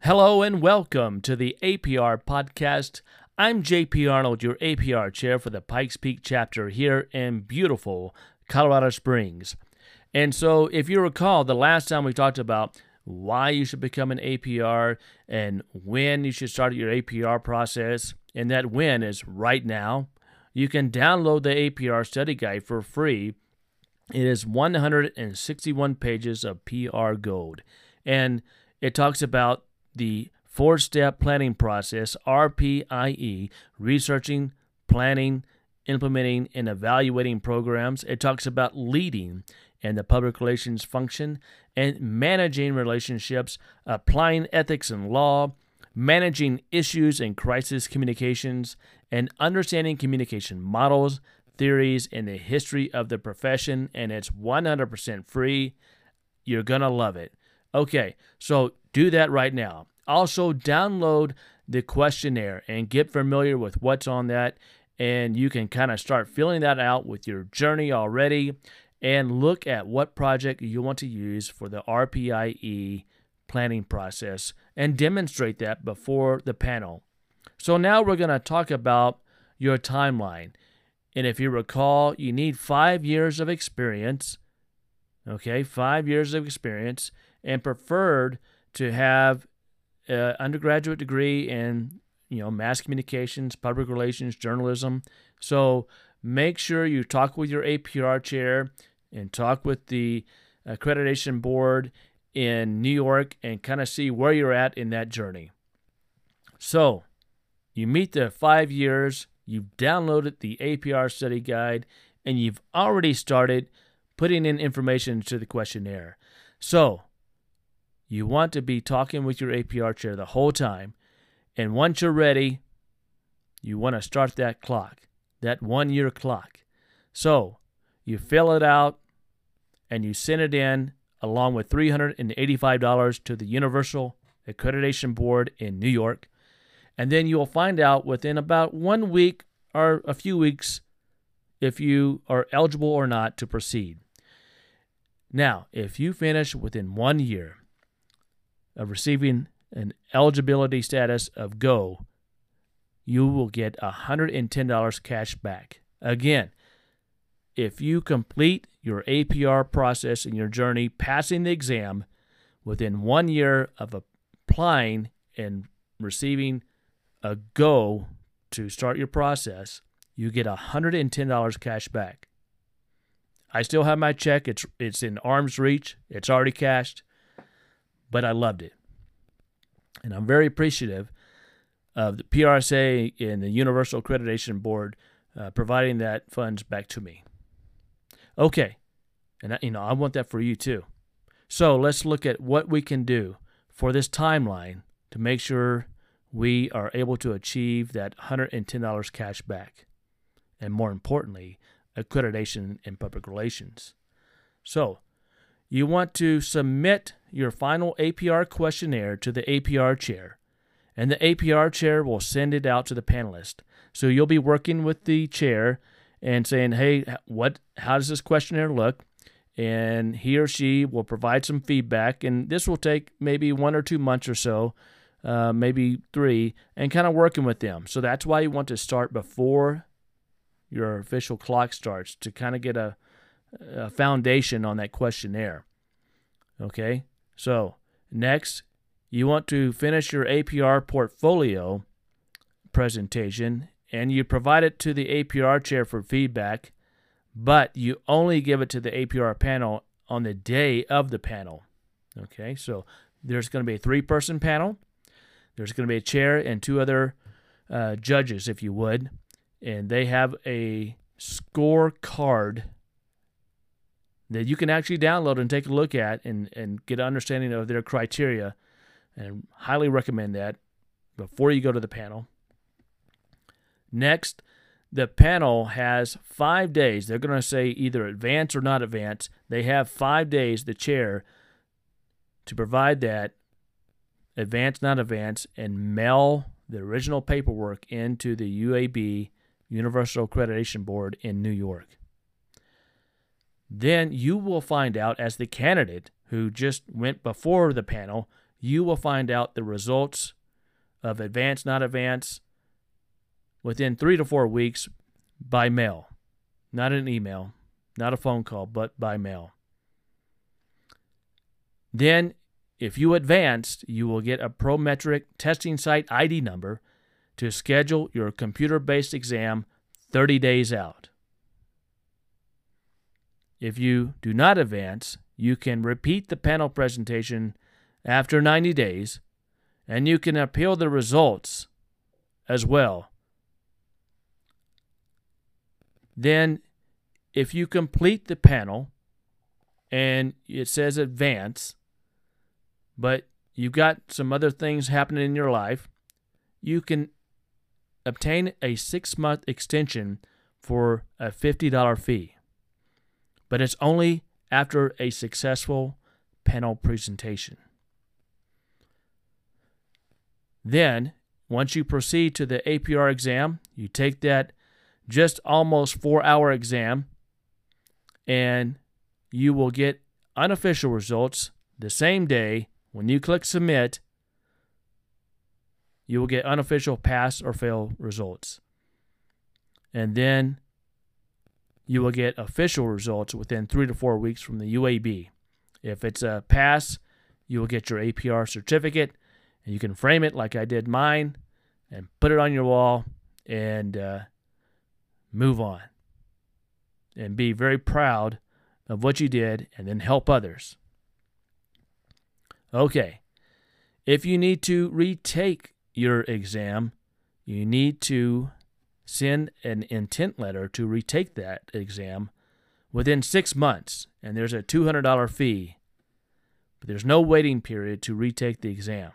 Hello and welcome to the APR podcast. I'm JP Arnold, your APR chair for the Pikes Peak chapter here in beautiful Colorado Springs. And so, if you recall, the last time we talked about why you should become an APR and when you should start your APR process, and that when is right now. You can download the APR study guide for free. It is 161 pages of PR gold, and it talks about the four-step planning process, RPIE, researching, planning, implementing, and evaluating programs. It talks about leading and the public relations function and managing relationships, applying ethics and law, managing issues and crisis communications, and understanding communication models, theories, and the history of the profession, and it's 100% free. You're going to love it. Okay, so do that right now. Also, download the questionnaire and get familiar with what's on that, and you can kind of start filling that out with your journey already and look at what project you want to use for the RPIE planning process and demonstrate that before the panel. So now we're going to talk about your timeline. And if you recall, you need 5 years of experience. Okay, 5 years of experience, and preferred to have an undergraduate degree in, mass communications, public relations, journalism. So make sure you talk with your APR chair and talk with the accreditation board in New York and kind of see where you're at in that journey. So you meet the 5 years, you've downloaded the APR study guide, and you've already started putting in information to the questionnaire. So you want to be talking with your APR chair the whole time. And once you're ready, you want to start that clock, that 1 year clock. So you fill it out and you send it in along with $385 to the Universal Accreditation Board in New York. And then you'll find out within about 1 week or a few weeks if you are eligible or not to proceed. Now, if you finish within 1 year of receiving an eligibility status of Go, you will get $110 cash back. Again, if you complete your APR process in your journey, passing the exam within 1 year of applying and receiving a Go to start your process, you get $110 cash back. I still have my check. It's in arm's reach. It's already cashed, but I loved it. And I'm very appreciative of the PRSA and the Universal Accreditation Board providing that funds back to me. Okay, and I want that for you too. So let's look at what we can do for this timeline to make sure we are able to achieve that $110 cash back, and more importantly, accreditation in public relations. So you want to submit your final APR questionnaire to the APR chair, and the APR chair will send it out to the panelist. So you'll be working with the chair and saying, hey, how does this questionnaire look? And he or she will provide some feedback, and this will take maybe 1 or 2 months or so, maybe 3, and kind of working with them. So that's why you want to start before your official clock starts, to kind of get a foundation on that questionnaire. Okay, so next, you want to finish your APR portfolio presentation, and you provide it to the APR chair for feedback, but you only give it to the APR panel on the day of the panel. Okay, so there's going to be a 3-person panel. There's going to be a chair and 2 other judges, if you would, and they have a scorecard that you can actually download and take a look at and get an understanding of their criteria, and highly recommend that before you go to the panel. Next, the panel has 5 days. They're going to say either advance or not advance. They have 5 days, the chair, to provide that advance, not advance, and mail the original paperwork into the UAB, Universal Accreditation Board in New York. Then you will find out, as the candidate who just went before the panel, you will find out the results of advanced, not advanced, within 3 to 4 weeks by mail. Not an email, not a phone call, but by mail. Then, if you advanced, you will get a Prometric testing site ID number to schedule your computer-based exam 30 days out. If you do not advance, you can repeat the panel presentation after 90 days, and you can appeal the results as well. Then, if you complete the panel and it says advance, but you've got some other things happening in your life, you can obtain a 6-month extension for a $50 fee. But it's only after a successful panel presentation. Then, once you proceed to the APR exam, you take that just almost 4-hour exam, and you will get unofficial results the same day. When you click submit, you will get unofficial pass or fail results. And then you will get official results within 3 to 4 weeks from the UAB. If it's a pass, you will get your APR certificate, and you can frame it like I did mine and put it on your wall and move on. And be very proud of what you did and then help others. Okay, if you need to retake your exam, you need to send an intent letter to retake that exam within 6 months, and there's a $200 fee, but there's no waiting period to retake the exam.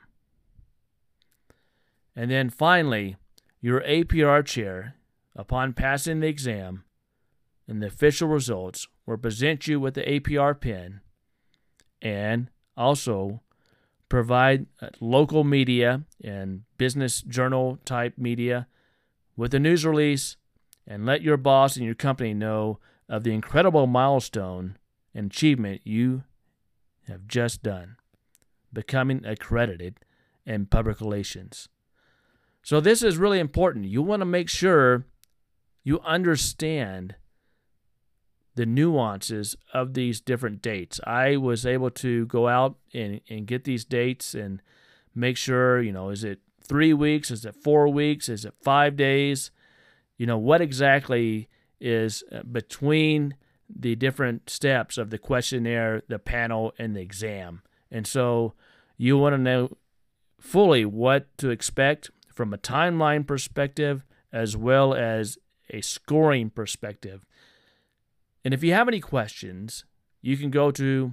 And then finally, your APR chair, upon passing the exam and the official results, will present you with the APR pin and also provide local media and business journal type media with a news release and let your boss and your company know of the incredible milestone and achievement you have just done, becoming accredited in public relations. So this is really important. You want to make sure you understand the nuances of these different dates. I was able to go out and get these dates and make sure, is it 3 weeks? Is it 4 weeks? Is it 5 days? What exactly is between the different steps of the questionnaire, the panel, and the exam. And so you want to know fully what to expect from a timeline perspective as well as a scoring perspective. And if you have any questions, you can go to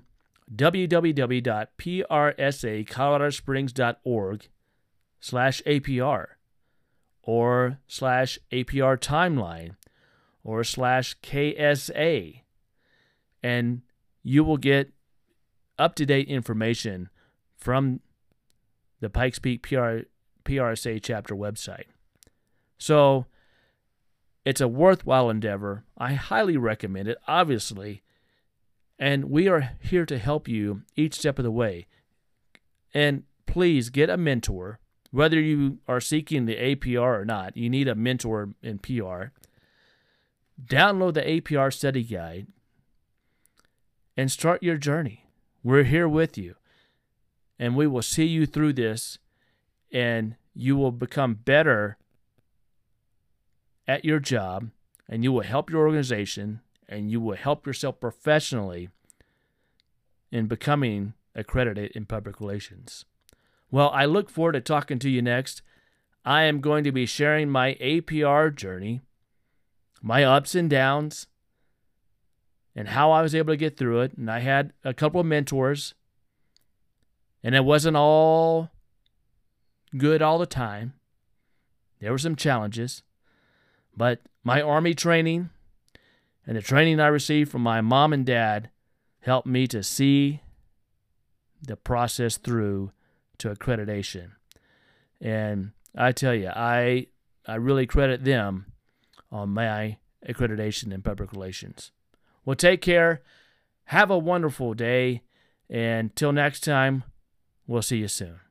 www.prsacoloradosprings.org/APR or /APR timeline or /KSA, and you will get up-to-date information from the Pikes Peak PRSA chapter website. So it's a worthwhile endeavor. I highly recommend it, obviously, and we are here to help you each step of the way. And please get a mentor. Whether you are seeking the APR or not, you need a mentor in PR. Download the APR study guide and start your journey. We're here with you, and we will see you through this, and you will become better at your job, and you will help your organization, and you will help yourself professionally in becoming accredited in public relations. Well, I look forward to talking to you next. I am going to be sharing my APR journey, my ups and downs, and how I was able to get through it. And I had a couple of mentors, and it wasn't all good all the time. There were some challenges, but my Army training and the training I received from my mom and dad helped me to see the process through to accreditation. And I tell you, I really credit them on my accreditation in public relations. Well, take care. Have a wonderful day. And till next time, We'll see you soon.